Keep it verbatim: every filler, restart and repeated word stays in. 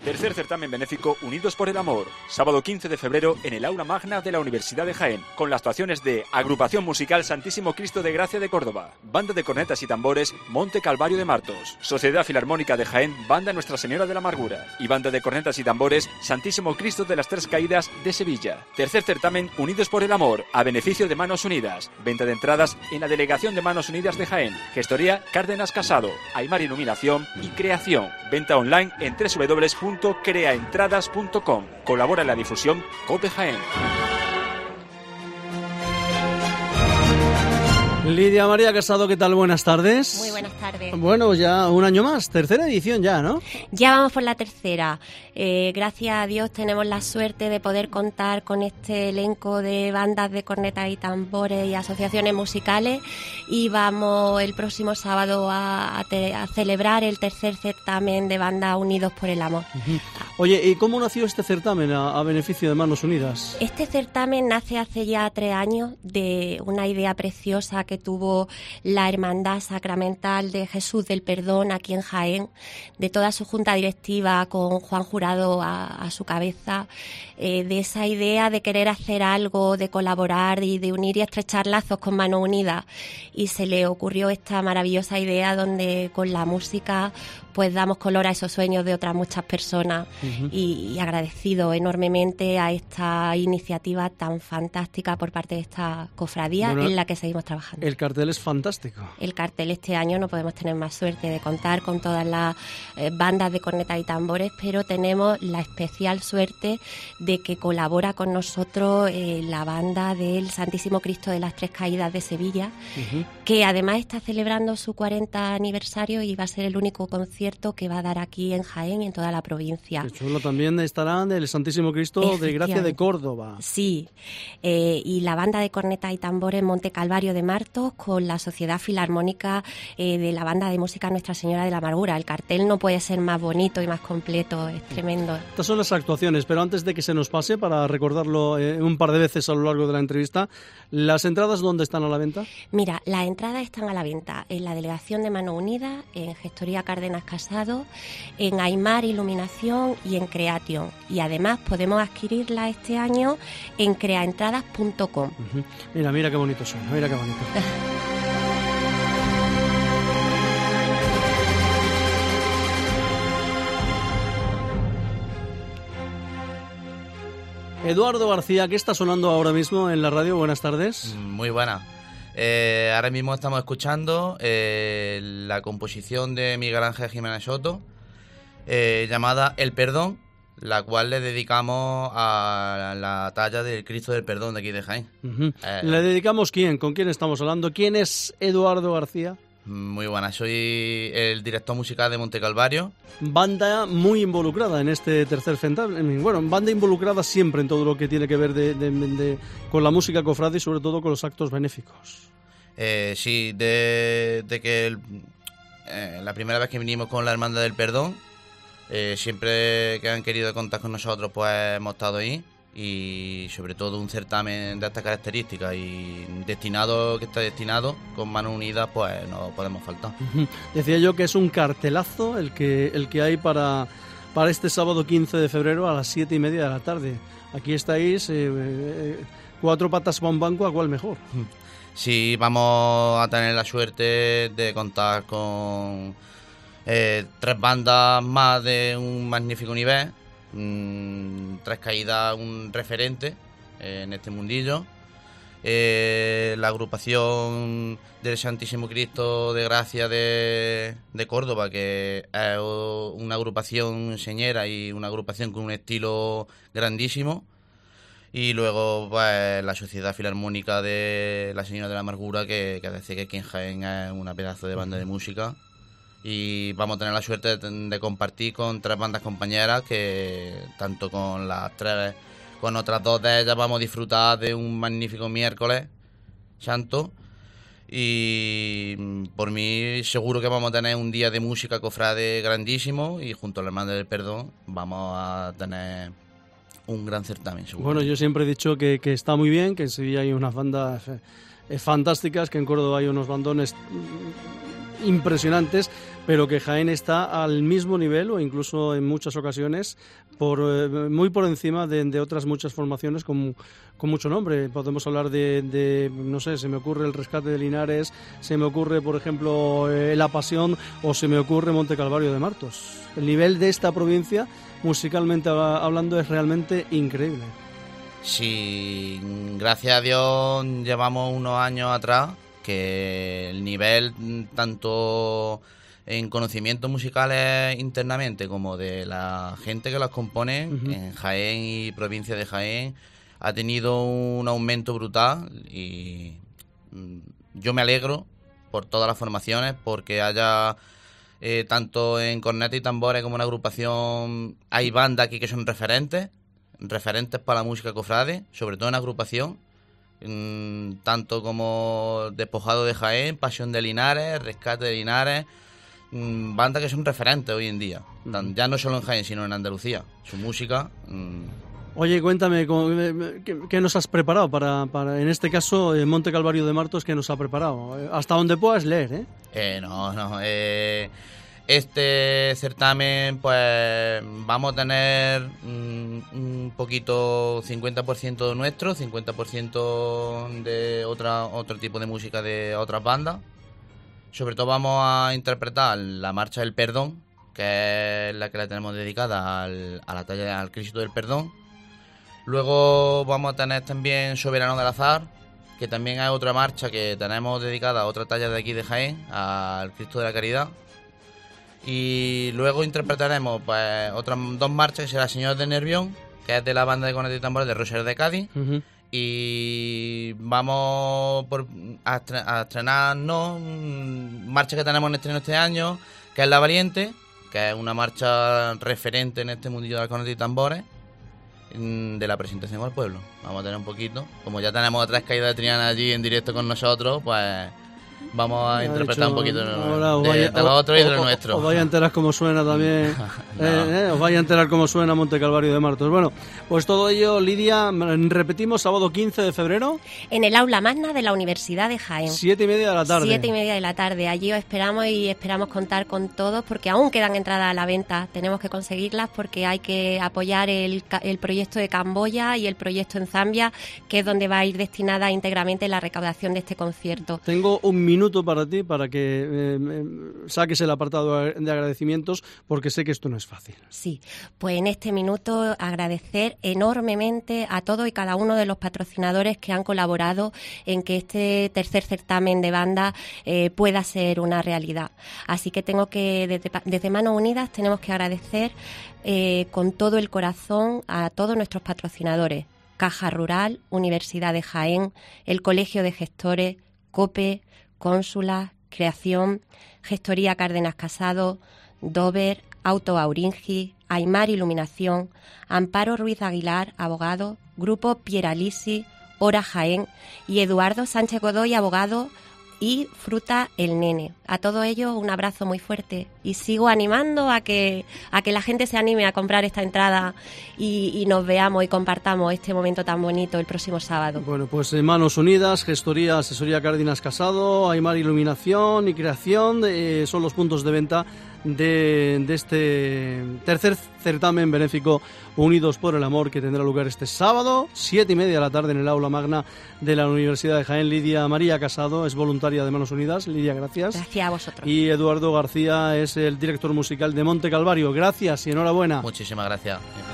Tercer certamen benéfico Unidos por el Amor, sábado quince de febrero en el Aula Magna de la Universidad de Jaén, con las actuaciones de Agrupación Musical Santísimo Cristo de Gracia de Córdoba, Banda de Cornetas y Tambores Monte Calvario de Martos, Sociedad Filarmónica de Jaén, Banda Nuestra Señora de la Amargura y Banda de Cornetas y Tambores Santísimo Cristo de las Tres Caídas de Sevilla. Tercer certamen Unidos por el Amor, a beneficio de Manos Unidas, venta de entradas en la Delegación de Manos Unidas de Jaén, Gestoría Cárdenas Casado, Aymar Iluminación y Creación, venta online en doble u doble u doble u punto crea entradas punto com. Colabora en la difusión COPE Jaén. Lidia María Casado, ¿qué tal? Buenas tardes. Muy buenas tardes. Bueno, ya un año más, tercera edición ya, ¿no? Ya vamos por la tercera. Eh, gracias a Dios tenemos la suerte de poder contar con este elenco de bandas de cornetas y tambores y asociaciones musicales, y vamos el próximo sábado a, a, te, a celebrar el tercer certamen de Bandas Unidos por el Amor. Uh-huh. Oye, ¿y cómo nació este certamen a, a beneficio de Manos Unidas? Este certamen nace hace ya tres años de una idea preciosa que tuvo la Hermandad Sacramental de Jesús del Perdón aquí en Jaén, de toda su junta directiva con Juan Jurado a, a su cabeza, eh, de esa idea de querer hacer algo, de colaborar y de unir y estrechar lazos con Manos Unidas, y se le ocurrió esta maravillosa idea donde con la música pues damos color a esos sueños de otras muchas personas. Uh-huh. y, y agradecido enormemente a esta iniciativa tan fantástica por parte de esta cofradía, bueno, en la que seguimos trabajando. El cartel es fantástico. El cartel este año no podemos tener más suerte de contar con todas las eh, bandas de cornetas y tambores, pero tenemos la especial suerte de que colabora con nosotros eh, la banda del Santísimo Cristo de las Tres Caídas de Sevilla, uh-huh, que además está celebrando su cuarenta aniversario y va a ser el único concierto que va a dar aquí en Jaén y en toda la provincia. De hecho, también estarán del Santísimo Cristo de Gracia de Córdoba. Sí, eh, y la banda de cornetas y tambores Monte Calvario de Martos con la Sociedad Filarmónica eh, de la Banda de Música Nuestra Señora de la Amargura. El cartel no puede ser más bonito y más completo, es tremendo. Estas son las actuaciones, pero antes de que se nos pase, para recordarlo eh, un par de veces a lo largo de la entrevista, ¿las entradas dónde están a la venta? Mira, las entradas están a la venta en la Delegación de Manos Unidas, en Gestoría Cárdenas Casado, en Aymar Iluminación y en Creation. Y además podemos adquirirla este año en crea entradas punto com. Uh-huh. Mira, mira qué bonito suena, mira qué bonito. Eduardo García, ¿qué está sonando ahora mismo en la radio? Buenas tardes. Muy buenas. Eh, ahora mismo estamos escuchando eh, la composición de Miguel Ángel Jiménez Soto, eh, llamada El Perdón, la cual le dedicamos a la talla del Cristo del Perdón de aquí de Jaén. Uh-huh. Eh, ¿Le dedicamos quién? ¿Con quién estamos hablando? ¿Quién es Eduardo García? Muy buena, soy el director musical de Monte Calvario. Banda muy involucrada en este tercer certamen. Bueno, banda involucrada siempre en todo lo que tiene que ver de, de, de, con la música cofrade y sobre todo con los actos benéficos. Eh, sí, de, de que el, eh, la primera vez que vinimos con la Hermandad del Perdón, eh, siempre que han querido contar con nosotros, pues hemos estado ahí. Y sobre todo un certamen de estas características y destinado, que está destinado con Manos Unidas, pues no podemos faltar. Uh-huh. Decía yo que es un cartelazo el que el que hay para, para este sábado quince de febrero a las siete y media de la tarde. Aquí estáis, eh, eh, cuatro patas para un banco, ¿a cuál mejor? Sí, vamos a tener la suerte de contar con eh, tres bandas más de un magnífico nivel. Mm, Tres Caídas, un referente eh, en este mundillo, eh, la agrupación del Santísimo Cristo de Gracia de, de Córdoba, que es una agrupación señera y una agrupación con un estilo grandísimo, y luego pues la Sociedad Filarmónica de la Señora de la Amargura, que, que decir que aquí en Jaén es una pedazo de banda de música. Y vamos a tener la suerte de, de compartir con tres bandas compañeras, que tanto con las tres, con otras dos de ellas vamos a disfrutar de un magnífico miércoles santo. Y por mí seguro que vamos a tener un día de música cofrade grandísimo, y junto a la Hermandad del Perdón vamos a tener un gran certamen, seguro. Bueno, yo siempre he dicho que, que está muy bien, que en Sevilla hay unas bandas eh, fantásticas, que en Córdoba hay unos bandones impresionantes, pero que Jaén está al mismo nivel o incluso en muchas ocasiones por eh, muy por encima de, de otras muchas formaciones con, con mucho nombre. Podemos hablar de, de, no sé, se me ocurre el Rescate de Linares, se me ocurre, por ejemplo, eh, La Pasión o se me ocurre Monte Calvario de Martos. El nivel de esta provincia, musicalmente hablando, es realmente increíble. Sí, gracias a Dios llevamos unos años atrás que el nivel tanto en conocimientos musicales internamente como de la gente que las compone uh-huh. en Jaén y provincia de Jaén ha tenido un aumento brutal y yo me alegro por todas las formaciones porque haya eh, tanto en corneta y tambores como en agrupación hay bandas aquí que son referentes referentes para la música cofrade, sobre todo en agrupación, mmm, tanto como Despojado de Jaén, Pasión de Linares, Rescate de Linares, mmm, bandas que son referentes hoy en día, uh-huh. ya no solo en Jaén, sino en Andalucía. Su música... Mmm... Oye, cuéntame, ¿qué, qué nos has preparado para, para en este caso, Monte Calvario de Martos, qué nos ha preparado? Hasta donde puedas leer, ¿eh? eh no, no, eh... Este certamen, pues vamos a tener un, un poquito cincuenta por ciento nuestro, cincuenta por ciento de otra otro tipo de música de otras bandas. Sobre todo vamos a interpretar la Marcha del Perdón, que es la que la tenemos dedicada al, a la talla al Cristo del Perdón. Luego vamos a tener también Soberano del Azar, que también es otra marcha que tenemos dedicada a otra talla de aquí de Jaén, al Cristo de la Caridad. Y luego interpretaremos pues otras dos marchas, que será Señor de Nervión, que es de la banda de corneta y tambores de Rosario de Cádiz. Uh-huh. Y vamos por, a, estre- a estrenarnos marcha que tenemos en estreno este año, que es La Valiente, que es una marcha referente en este mundillo de la corneta y tambores, de la presentación al pueblo. Vamos a tener un poquito, como ya tenemos otras caídas de Triana allí en directo con nosotros, pues... Vamos a interpretar un poquito ahora, de, vaya, de lo otro y de lo o, nuestro. Os vais a enterar cómo suena también. no. eh, eh, os vais a enterar cómo suena Monte Calvario de Martos. Bueno, pues todo ello, Lidia, repetimos, sábado quince de febrero. En el aula magna de la Universidad de Jaén. Siete y media de la tarde. Siete y media de la tarde. Allí os esperamos y esperamos contar con todos porque aún quedan entradas a la venta. Tenemos que conseguirlas porque hay que apoyar el, el proyecto de Camboya y el proyecto en Zambia, que es donde va a ir destinada íntegramente la recaudación de este concierto. Tengo un minuto para ti, para que eh, saques el apartado de agradecimientos, porque sé que esto no es fácil. Sí, pues en este minuto agradecer enormemente a todos y cada uno de los patrocinadores que han colaborado en que este tercer certamen de banda eh, pueda ser una realidad. Así que tengo que, desde, desde Manos Unidas, tenemos que agradecer eh, con todo el corazón a todos nuestros patrocinadores: Caja Rural, Universidad de Jaén, el Colegio de Gestores, COPE, Cónsula, Creación, Gestoría Cárdenas Casado, Dover, Auto Auringi, Aymar Iluminación, Amparo Ruiz Aguilar, abogado, Grupo Pieralisi, Hora Jaén y Eduardo Sánchez Godoy, abogado, y Fruta El Nene. A todo ello un abrazo muy fuerte y sigo animando a que a que la gente se anime a comprar esta entrada y, y nos veamos y compartamos este momento tan bonito el próximo sábado. Bueno, pues en Manos Unidas, Gestoría, Asesoría Cárdenas Casado, Aymar Iluminación y Creación eh, son los puntos de venta de, de este tercer certamen benéfico Unidos por el Amor, que tendrá lugar este sábado, siete y media de la tarde, en el aula magna de la Universidad de Jaén. Lidia María Casado es voluntaria de Manos Unidas. Lidia, gracias. Gracias a vosotros. Y Eduardo García es el director musical de Monte Calvario. Gracias y enhorabuena. Muchísimas gracias.